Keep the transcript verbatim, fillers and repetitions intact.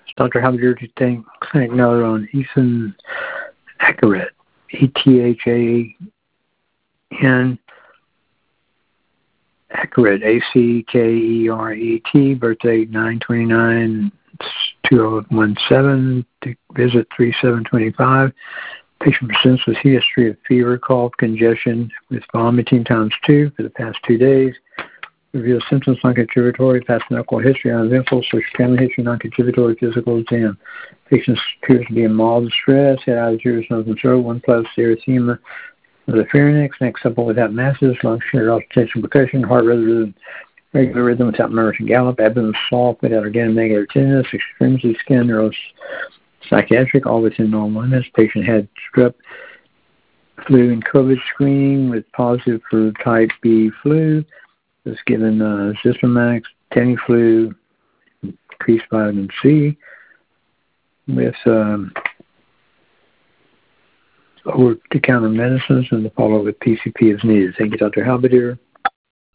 Doctor Halberdier to thank clinic note on Ethan Ackeret, E T H A N Ackeret, A C K E R E T, birthday nine twenty-nine two oh seventeen, visit three seven twenty-five. Patient presents with history of fever, cough, congestion with vomiting times two for the past two days. Reveals symptoms non-contributory, past medical history, uneventful, social family history, non-contributory, physical exam. Patient appears to be in mild distress, head out of serious nose and throat, one plus erythema of the pharynx, neck supple without masses, lung shear, auscultation, percussion, heart rhythm, regular rhythm without murmurs and gallop, abdomen soft without again negative tenderness, extremity skin, neuro psychiatric, all within normal limits. Patient had strep, flu, and COVID screening with positive for type B flu. Was given uh, Zithromax, Tamiflu, increased vitamin C, with um, over-the-counter medicines, and the follow-up with P C P is needed. Thank you, Doctor Halberdier.